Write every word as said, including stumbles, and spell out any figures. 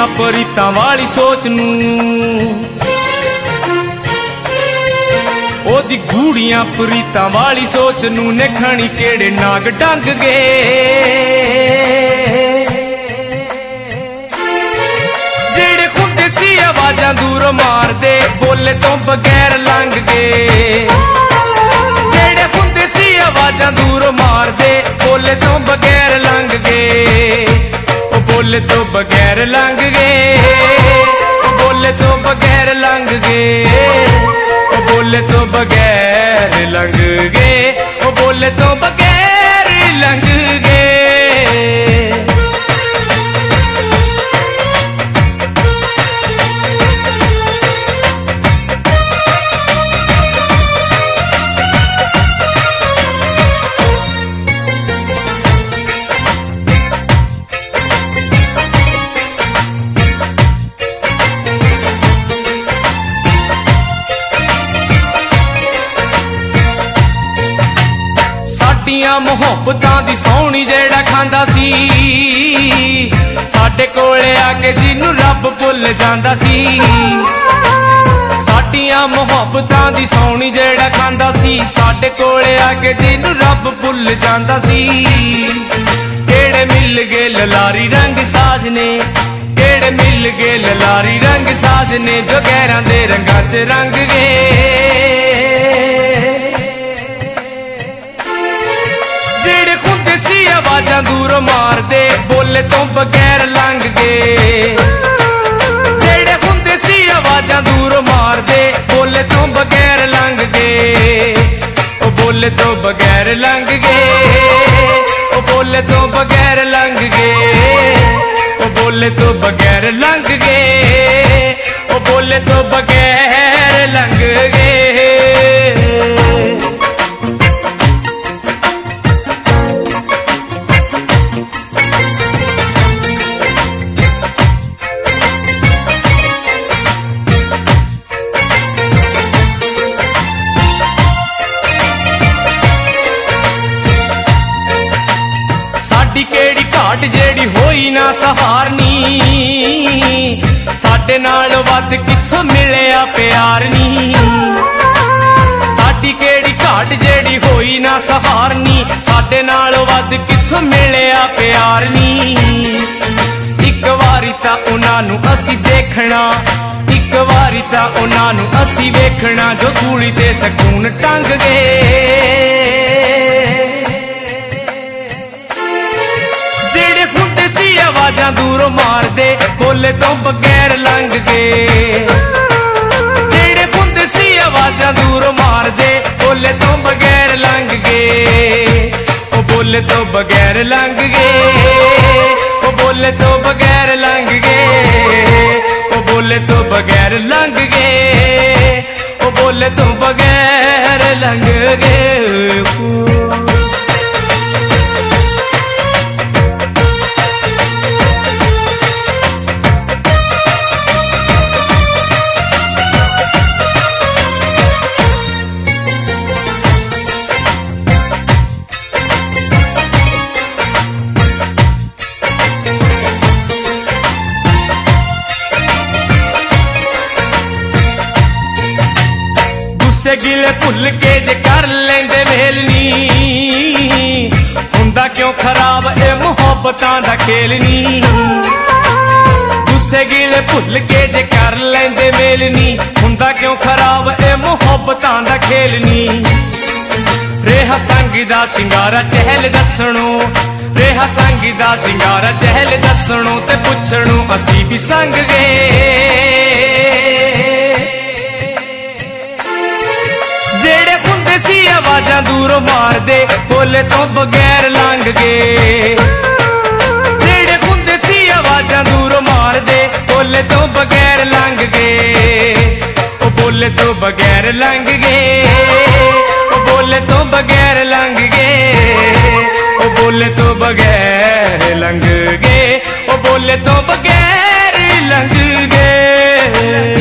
गूड़ियां परीतां वाली सोच नूं, ओदी गूड़ियां परीतां वाली सोच नूं ने खणी केड़े नाग डंग गए। जेड़े खुंदे सी आवाजां दूरों मार दे बोले तो बगैर लंघ गए। जेड़े खुंदे सी आवाजां दूरों मार दे बोले तो बगैर लंघ गए। ओ बोले तो बगैर लंघ गए, ओ बोले तो बगैर लंघ गए, ओ बोले तो बगैर लंघ गए, ओ बोले तो बगैर लंघ गए। मुहब्बतां दी सोहनी जेड़ा खांदा सी, साडे कोले आके जिन्नू रब भुल जांदा सी। साडियां मुहब्बतां दी सोहनी जेड़ा खांदा सी, साडे कोले आके जिन्नू रब भुल जांदा सी। केड़े मिल गए ललारी रंग साजने, केड़े मिल गए ललारी रंग साजने, जो गैरां दे रंगां च रंग गए। आवाजां दूरों मार दे बोले तो बगैर लंघ गए। जेड़े हुंदे सी आवाजां दूरों मार दे बोले तो बगैर लंघ गए। ओ बोले तो बगैर लंघ गए, ओ बोले तो बगैर लंघ गए, ओ बोले तो बगैर लंघ गए, ओ बोले तो बगैर लंघ गए। केड़ी घाट जेड़ी होई ना सहारनी, साडे नाल वध कित्थों मिलिया प्यार नी। साडी केड़ी घाट जेड़ी होई ना सहारनी, साडे नाल वध कित्थों मिलिया प्यार नी। इक वारी तां उन्हां नूं असीं देखना, इक वारी तां उन्हां नूं असीं वेखना, जो सूली ते सकून टंग गए। सी आवाजां दूरों मार दे बोले तो बगैर लंघ गए। जेड़े हुंदे सी आवाजां दूरों मार दे बोले तो बगैर लंघ गए। ओ बोले तो बगैर लंघ गए, ओ बोले तो बगैर लंघ गए, ओ बोले तो बगैर लंघ गए, ओ बोले तो बगैर लंघ गए। गिले भुल के जे कर लेंदे मेल नी, हुंदा क्यों खराब ए मुहब्बतां दा खेल नी। गुस्से गिले भुल के जे कर लेंदे मेल नी, हुंदा क्यों खराब ए मुहब्बतां दा खेल नी। रेहा संग दा सिंगारा चहल दसणो, रेहा संग दा सिंगारा चहल दसणो, ते पुछणो असी भी संग गए। जेड़े हुंदे सी आवाजां दूरों मार दे बोले तो बगैर लंघ गए। जेड़े हुंदे सी आवाजां दूरों मार दे बोले तो बगैर लंघ गए। ओ बोले तो बगैर लंघ गए, ओ बोले तो बगैर लंघ गए, ओ बोले तो बगैर लंघ गए, ओ बोले तो बगैर लंघ गए।